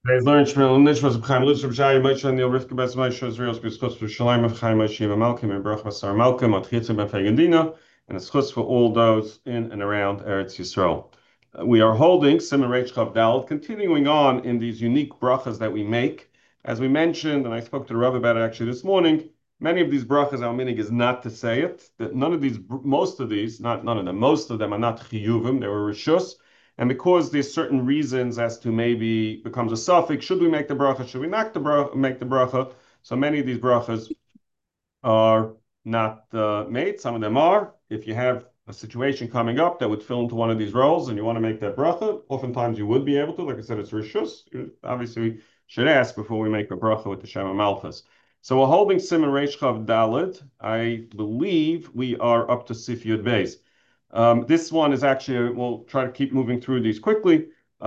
Today's learn Shmuel Nishmas of Chaim Lutzner B'Shai Moshe Neil Rivka Bes Moshe Israel's B'Schutz B'Shalayim of Chaim Moshe Yeva Malkim and Baruch Basar Malkim at Chitzim Ben Fagandina, and it's chutz for all those in and around Eretz Yisrael. We are holding Siman Reish Chav Daled, continuing on in these unique brachas that we make. As we mentioned, and I spoke to the Rav about it actually this morning, many of these brachas, our minig is not to say it. That none of these, most of these, not none of them, most of them are not chiyuvim, they were rishus. And because there's certain reasons as to maybe becomes a suffix, should we make the bracha? Should we not make the bracha? So many of these brachas are not made. Some of them are. If you have a situation coming up that would fill into one of these roles and you want to make that bracha, oftentimes you would be able to. Like I said, it's rishus. Obviously, we should ask before we make a bracha with the Shema Malchus. So we're holding Siman Reish Chav Daled. I believe we are up to Sif Yud Beis. This one is actually, we'll try to keep moving through these quickly.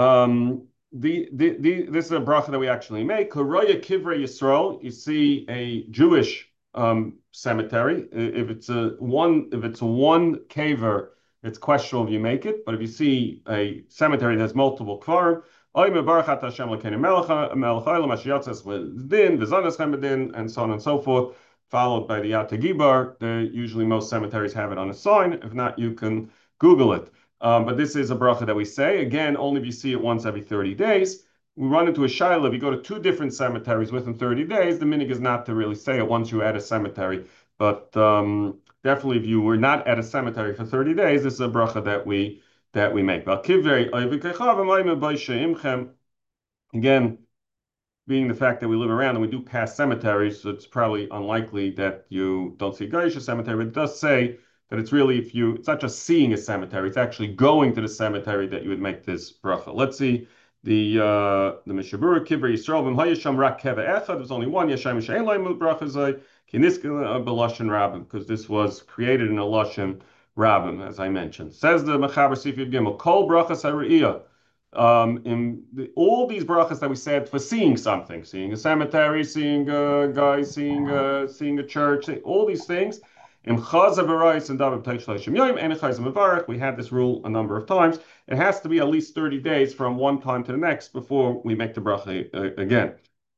This is a bracha that we actually make. Haraya Kivrei Yisrael. You see a Jewish cemetery. If it's a one caver, it's questionable if you make it. But if you see a cemetery that has multiple kvarim, and so on and so forth, followed by the Yatagibar. Usually most cemeteries have it on a sign. If not, you can Google it. But this is a bracha that we say. Again, only if you see it once every 30 days. We run into a shaila. If you go to two different cemeteries within 30 days, the minig is not to really say it once you're at a cemetery. But definitely, if you were not at a cemetery for 30 days, this is a bracha that we make. Again, being the fact that we live around and we do pass cemeteries, so it's probably unlikely that you don't see a Geisha cemetery, but it does say that it's really it's not just seeing a cemetery, it's actually going to the cemetery that you would make this bracha. Let's see the Mishabura Kivrei Yisrael v'mhayisham rak keva echad. There's only one Yashai Mishayin Laimut bracha zay kiniska b'lashon rabbim, because this was created in a lashon rabbim, as I mentioned. Says the Mechaber Sif Yud Gimel, Kol brachas hariyah. All these brachas that we said for seeing something, seeing a cemetery, seeing a guy, seeing a church, all these things. We had this rule a number of times. It has to be at least 30 days from one time to the next before we make the bracha again.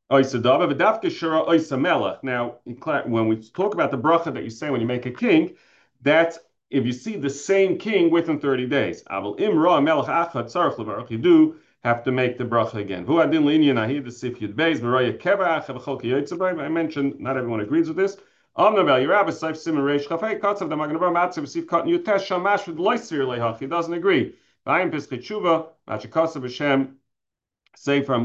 Now, when we talk about the bracha that you say when you make a king, that's if you see the same king within 30 days. You do have to make the bracha again. I mentioned not everyone agrees with this. He doesn't agree. Sefer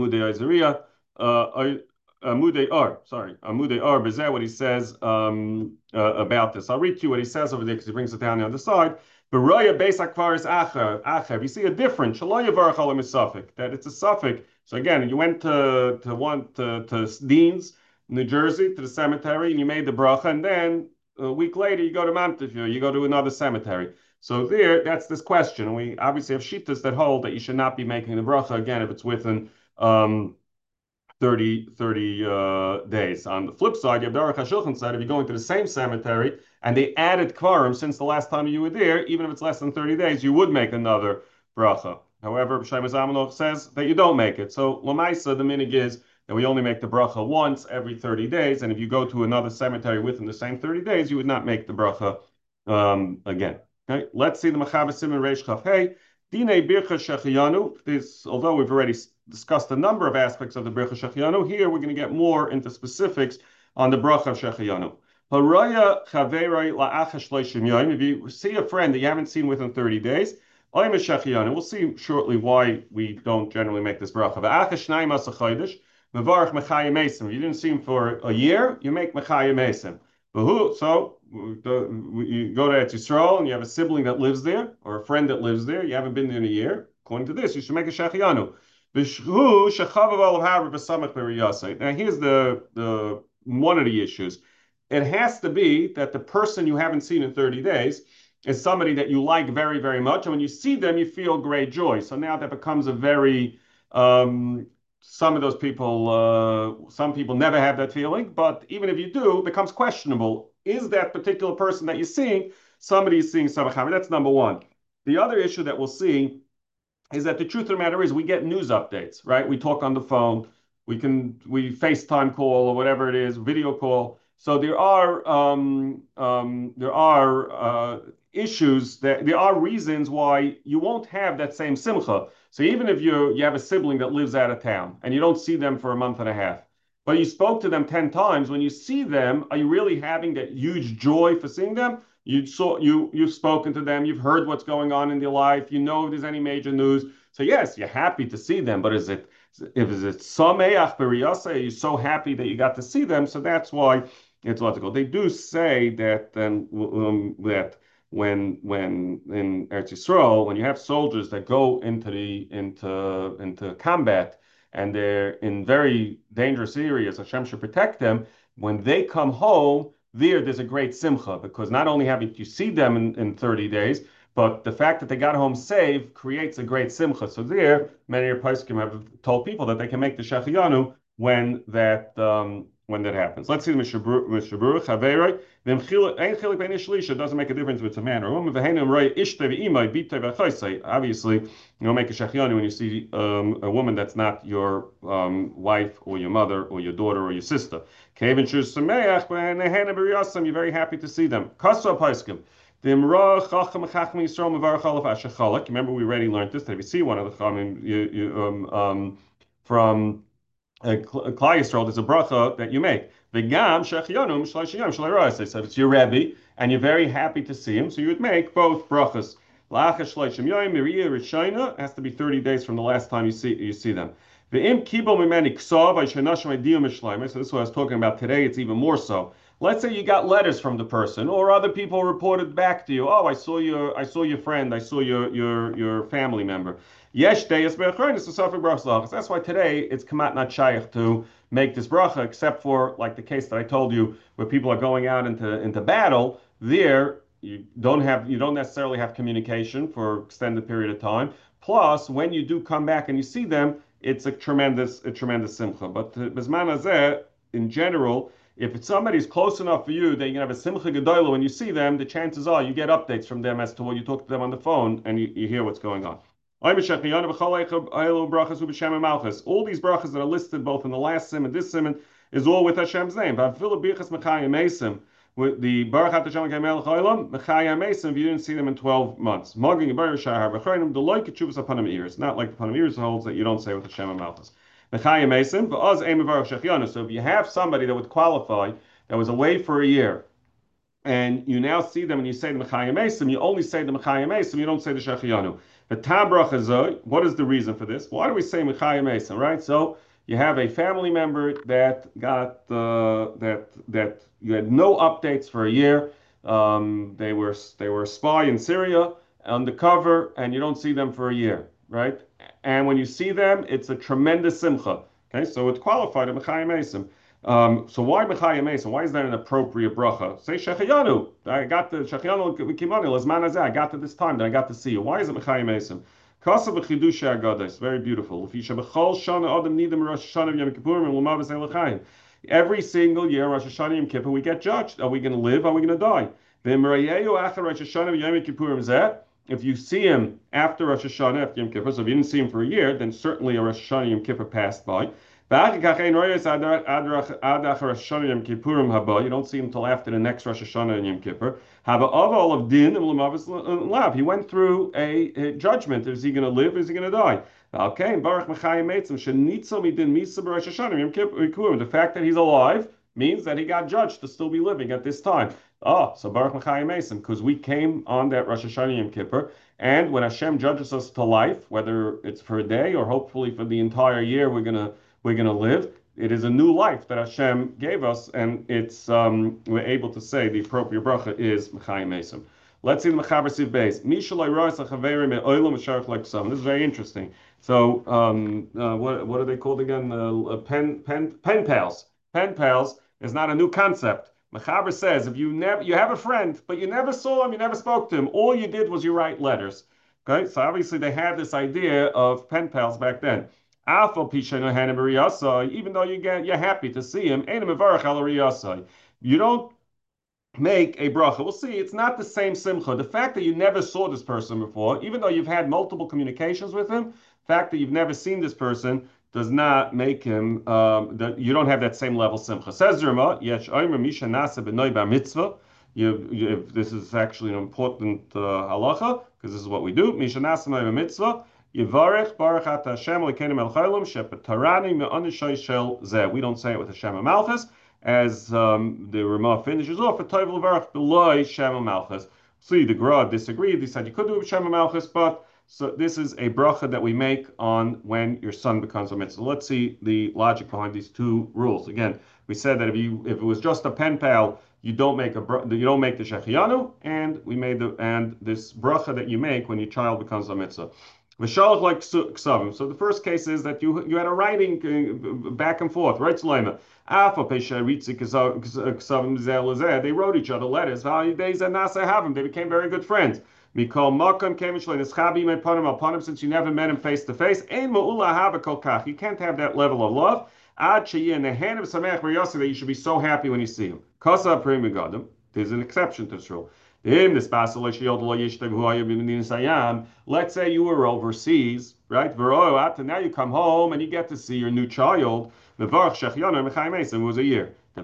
Amudei Ar, sorry, Amudei Ar, Bezeh, what he says about this. I'll read to you what he says over there because he brings it down the other side. Beraya Beis Akvar is Acher. You see a difference. Shaloya Varachala is suffix. That it's a suffix. So again, you went to Dean's, New Jersey, to the cemetery, and you made the bracha, and then a week later you go to Montefiore, you go to another cemetery. So that's this question. And we obviously have shittas that hold that you should not be making the bracha again if it's within 30 days. On the flip side, you have the Aruch HaShulchan said if you're going to the same cemetery and they added kvarim since the last time you were there, even if it's less than 30 days, you would make another bracha. However, Shlomo Zalman says that you don't make it. So Lamaisa, the minig is that we only make the bracha once every 30 days, and if you go to another cemetery within the same 30 days, you would not make the bracha again. Okay, let's see the Mechaber Siman Reish Chaf Hey. Dinei Bircha Shechiyanu. This, although we've already discussed a number of aspects of the Bircha Shechiyanu, here we're going to get more into specifics on the Bracha of Shechiyanu. Haraya Chaverei La'achash Leishim Yom. If you see a friend that you haven't seen within 30 days, Oyim Shechiyanu. We'll see shortly why we don't generally make this Bracha. Va'achash Naim Asachaydish. Mevarach Mechayim Mesim. If you didn't see him for a year, you make Mechayim Mesim. So you go to Eretz Yisrael and you have a sibling that lives there or a friend that lives there. You haven't been there in a year. According to this, you should make a Shechiyanu. Now here's the one of the issues. It has to be that the person you haven't seen in 30 days is somebody that you like very, very much. And when you see them, you feel great joy. So now that becomes a very some of those people, some people never have that feeling, but even if you do, it becomes questionable. Is that particular person that you're seeing somebody is seeing Sabachami? That's number one. The other issue that we'll see is that the truth of the matter is we get news updates, right? We talk on the phone, we FaceTime call or whatever it is, video call. So there are issues that there are reasons why you won't have that same simcha. So even if you have a sibling that lives out of town and you don't see them for a month and a half, but you spoke to them 10 times, when you see them, are you really having that huge joy for seeing them? You've spoken to them, you've heard what's going on in their life, you know if there's any major news. So yes, you're happy to see them, but is it sameach beriyasa? Are you so happy that you got to see them? So that's why it's logical. They do say that that when in Eretz Yisrael, when you have soldiers that go into combat and they're in very dangerous areas, Hashem should protect them. When they come home, there's a great simcha because not only have you see them in 30 days, but the fact that they got home safe creates a great simcha. So there, many of poskim have told people that they can make the shechiyanu when that happens. Let's see the Mishabur Chaveroi. Then ein chilik ben ishlisha doesn't make a difference if it's a man or a woman. V'heinu roy ishte v'imay bitay v'chaysay. Obviously, you don't make a shechiyanu when you see a woman that's not your wife or your mother or your daughter or your sister. Kevin shus sameach v'nehena b'riyasam. You're very happy to see them. Kaso poskim. Remember, we already learned this. That if you see one of the Chachamim from Klal Yisrael, there's a bracha that you make. V'gam shechiyonum shleishiyom shleirasei. So if it's your Rebbe and you're very happy to see him, so you would make both brachas. La'achas shleishim yom miriya rishayna has to be 30 days from the last time you see them. V'im kibol mimeni ksav ayshenashim idiyum mishleimah. So this is what I was talking about today. It's even more so. Let's say you got letters from the person, or other people reported back to you. Oh, I saw your friend, I saw your family member. Yesh deyas be'achronis to suffer brachas. That's why today it's kamat not shaykh to make this bracha, except for like the case that I told you, where people are going out into battle. There you don't necessarily have communication for extended period of time. Plus, when you do come back and you see them, it's a tremendous simcha. But bisman hazeh, in general, if it's somebody's close enough for you that you can have a simcha gedola when you see them, the chances are you get updates from them as to what you talk to them on the phone and you hear what's going on. All these brachas that are listed both in the last sim and this sim is all with Hashem's name. With the Baruch Hashem Gamel Chaylam, Mechaya Mason, if you didn't see them in 12 months. Mogging Baruch Shahar Bechayim, the like Chuvas upon ears. Not like upon ears holds that you don't say with Hashem and Malchus. Mechaya Mason, but Oz Aim Baruch Shechianu. So if you have somebody that would qualify that was away for a year, and you now see them and you say the Mechayim Mesim, you only say the Mechayim Mesim, you don't say the Shechianu. The Tabrach Azoi, what is the reason for this? Why do we say Mechayim Mesim, right? So you have a family member that got that you had no updates for a year. They were a spy in Syria undercover, and you don't see them for a year, right? And when you see them, it's a tremendous simcha. Okay, so it's qualified at Mechayim Mesim. So why Mechayim Mesim? Why is that an appropriate bracha? Say Shechayanu. I got the Shechayanu Kimani Lazman Azeh. I got to this time that I got to see you. Why is it Mechayim Mesim? Kasa b'chidush Agados. Very beautiful. Lefisha b'chol shana adam nidim Rosh Hashanah Yom Kippurim and L'mav L'chaim. Every single year, Rosh Hashanah Yom Kippur, we get judged. Are we going to live? Are we going to die? V'mrayeyu achar Rosh Hashanah Yom Kippurim zeh. If you see him after Rosh Hashanah, after Yom Kippur, so if you didn't see him for a year, then certainly a Rosh Hashanah Yom Kippur passed by. You don't see him until after the next Rosh Hashanah and Yom Kippur. He went through a judgment. Is he going to live? Is he going to die? The fact that he's alive means that he got judged to still be living at this time. Oh, so Baruch Mechayim Mesim, because we came on that Rosh Hashanah Yom Kippur, and when Hashem judges us to life, whether it's for a day or hopefully for the entire year, we're gonna live. It is a new life that Hashem gave us, and it's we're able to say the appropriate bracha is Mechayim Mesim. Let's see the Mechaber Siv Beis. This is very interesting. So, what are they called again? Pen pals. Pen pals is not a new concept. Mechaber says if you have a friend, but you never saw him, you never spoke to him. All you did was you write letters. Okay, so obviously they had this idea of pen pals back then. Even though you're happy to see him, you don't make a bracha. We'll see. It's not the same simcha. The fact that you never saw this person before, even though you've had multiple communications with him, the fact that you've never seen this person does not make him that you don't have that same level simcha. Says Rama, Yesh Omer Misha Nasa B'noi Bar Mitzvah. This is actually an important halacha because this is what we do. Misha Nasa B'noi Bar Mitzvah. Yivarech Baruch Ata Hashem Elokeinu Melech Haolam Shepatarani Me'anishai Shel Zeh. We don't say it with Hashem Malchus, as the Ramah finishes off, "Toiv levarach beloy Shem Malchus." See, the Gra disagreed. They said you could do it with Shem Malchus, but so this is a bracha that we make on when your son becomes a mitzvah. Let's see the logic behind these two rules. Again, we said that if it was just a pen pal, you don't make the shechianu, and we made this bracha that you make when your child becomes a mitzvah. V'shalach like ksavim. So the first case is that you had a writing back and forth, right? Sulaima. They wrote each other letters. They became very good friends. Since you never met him face to face, you can't have that level of love. That you should be so happy when you see him. There's an exception to this rule. Let's say you were overseas, right? And now you come home and you get to see your new child. It was a year. So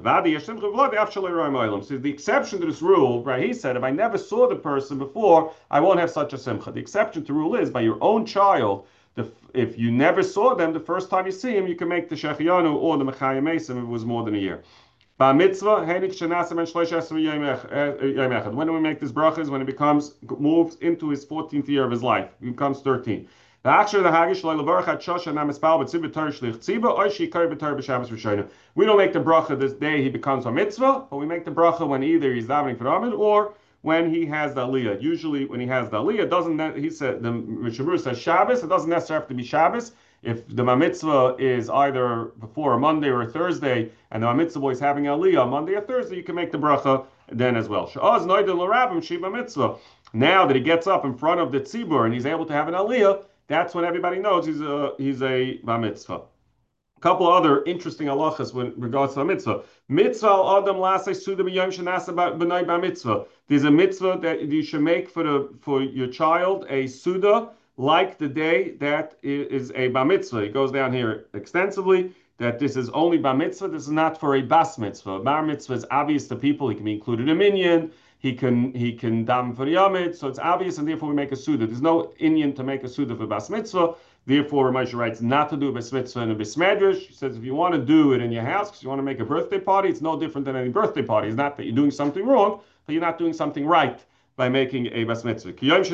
the exception to this rule, right? He said, if I never saw the person before, I won't have such a simcha. The exception to the rule is by your own child. If you never saw them, the first time you see him, you can make the shechianu or the mechayim if it was more than a year. When do we make this brachas? When it moves into his 14th year of his life. He becomes 13. We don't make the bracha this day he becomes a mitzvah, but we make the bracha when either he's davening for Amid or when he has the aliyah. Usually when he has the aliyah, he said, the Mishabur says Shabbos, it doesn't necessarily have to be Shabbos. If the mitzvah is either before a Monday or a Thursday, and the mitzvah boy is having aliyah on Monday or Thursday, you can make the bracha then as well. Now that he gets up in front of the tzibur and he's able to have an aliyah, that's when everybody knows he's a bar mitzvah. A couple of other interesting halachas with regards to the mitzvah. Mitzvah al adam lasei suda b'yom shenasa b'nai bar mitzvah. There's a mitzvah that you should make for your child, a suda, like the day that is a bar mitzvah. It goes down here extensively that this is only bar mitzvah. This is not for a bas mitzvah. Bar mitzvah is obvious to people. He can be included in minyan. He can dam for yamid. So it's obvious, and therefore we make a suda. There's no inyan to make a suda for bas mitzvah. Therefore, Ramosha writes not to do a bas mitzvah and a bas medrash. He says if you want to do it in your house because you want to make a birthday party, it's no different than any birthday party. It's not that you're doing something wrong, but you're not doing something right by making a bas mitzvah.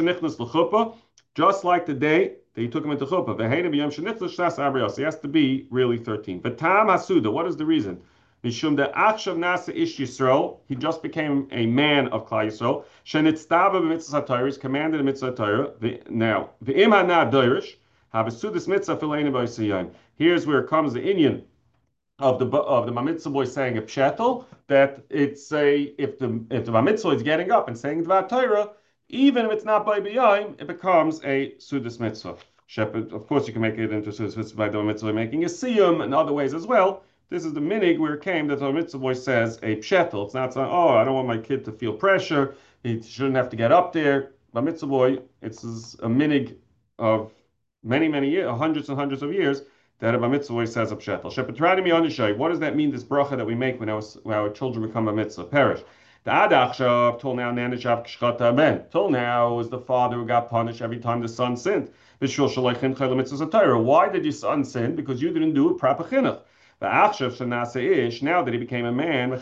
Just like the day that he took him into chuppah. He has to be really 13. But Tam Hasuda, what is the reason? Mishum de Achshav Nasa Ish Yisrael, he just became a man of Klal Yisrael. Shenitztava b'mitzvah Torah, he's commanded the mitzvah Torah. Now, v'im hana doirish, havasudas mitzvah fileinu b'yisayim. Here's where comes the inyan of the mitzvah boy saying a pshetel, that it's if the mitzvah is getting up and saying Dvar Torah, even if it's not by b'yayim, it becomes a sudas mitzvah. Shepherd, of course, you can make it into sudas mitzvah by the mitzvah making a siyum and other ways as well. This is the minig where it came that the mitzvah boy says a pshetel. It's not saying, oh, I don't want my kid to feel pressure. He shouldn't have to get up there. By mitzvah boy, it's a minig of many years, hundreds and hundreds of years, that a mitzvah boy says a pshetel. Shepetrani mi onishai. What does that mean? This bracha that we make when our children become a mitzvah perish. The adachshav till now nanishav kishchata ben. Till now was the father who got punished every time the son sinned. Why did your son sin? Because you didn't do a proper chinuch. Now that he became a man,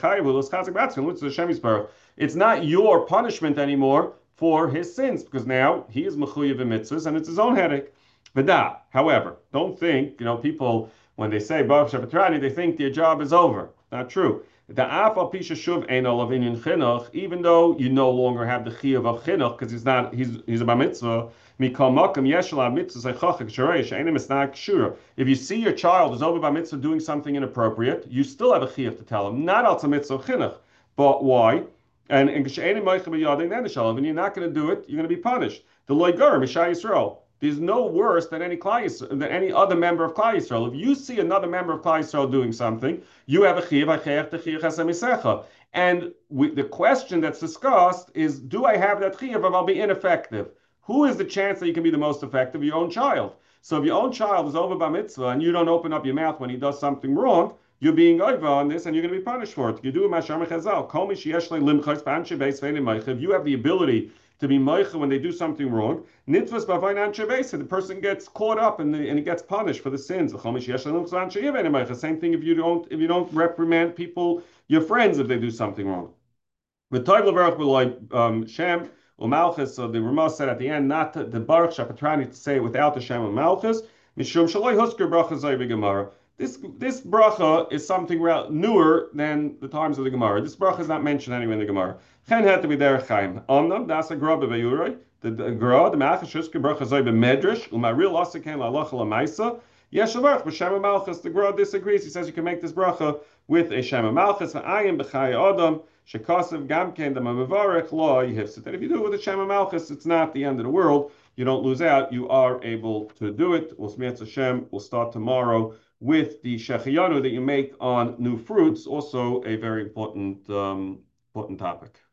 it's not your punishment anymore for his sins, because now he is mechuyev mitzvahs and it's his own headache. However, don't think, people, when they say Baruch Shabbatrani, they think their job is over. Not true. Even though you no longer have the chiyuv of chinuch, because he's a bar mitzvah. If you see your child is over bar mitzvah doing something inappropriate, you still have a chiyuv to tell him, not al mitzvah chinuch. But why? And you're not going to do it, you're going to be punished. The loigar Mishai Yisrael. there's no worse than than any other member of Klal Yisrael. If you see another member of Klal Yisrael doing something, you have a chiyuv, and the question that's discussed is, do I have that chiyuv or I'll be ineffective? Who is the chance that you can be the most effective? Your own child. So if your own child is over bar mitzvah and you don't open up your mouth when he does something wrong, you're being over on this and you're going to be punished for it. You do if you have the ability to be moicha when they do something wrong, nitvas the person gets caught up and he gets punished for the sins. Same thing if you don't reprimand people, your friends, if they do something wrong. With Shem Umalchus, so the Ramah said at the end, not the Baruch Shapatrani to say it without the Shem Umalchus. Mishum Shaloi Husker Bracha Zayvi Gemara. This bracha is something newer than the times of the Gemara. This bracha is not mentioned anywhere in the Gemara. Chen had to be there chaim. Omnam das a gra bevayuroi. The gra the Malchus Husker Bracha Zayvi Medrash Umaril Asaken LaLacha LaMaisa. Yeshavarch b'Shem Malchus. The gra disagrees. He says you can make this bracha with a Shem Malchus. V'ayim b'Chai Adam. Shekasav Gamken the Mamavarech Law Yihifsit. And if you do it with a Shem Malchus, it's not the end of the world. You don't lose out. You are able to do it. We'll start tomorrow with the shechiyanu that you make on new fruits. Also a very important topic.